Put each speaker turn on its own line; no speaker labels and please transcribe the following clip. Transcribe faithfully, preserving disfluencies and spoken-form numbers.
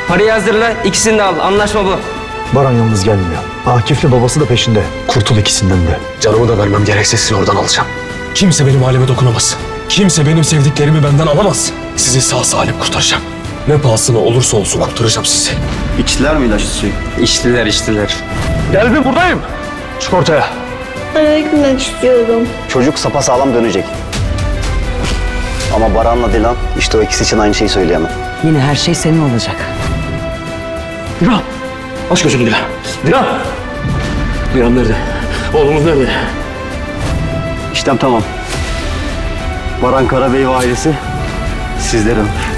Parayı hazırla, ikisini de al. Anlaşma bu.
Baran yalnız gelmiyor. Akif'le babası da peşinde. Kurtul ikisinden de.
Canımı da vermem gerekse sizi oradan alacağım. Kimse benim halime dokunamaz. Kimse benim sevdiklerimi benden alamaz. Sizi sağ salim kurtaracağım. Ne pahasına olursa olsun kurtaracağım sizi.
İçtiler mi ilaç suyu?
İçtiler, içtiler.
Geldim, buradayım. Çık ortaya.
Eve gitmek istiyorum.
Çocuk sapasağlam dönecek. Ama Baran'la Dilan işte o ikisi için aynı şeyi söyleyemem.
Yine her şey senin olacak.
Dilan! Aç gözünü Dilan. Dilan! Dilan nerede? Oğlumuz nerede?
İşlem tamam. Baran Karabey ve ailesi sizlerin.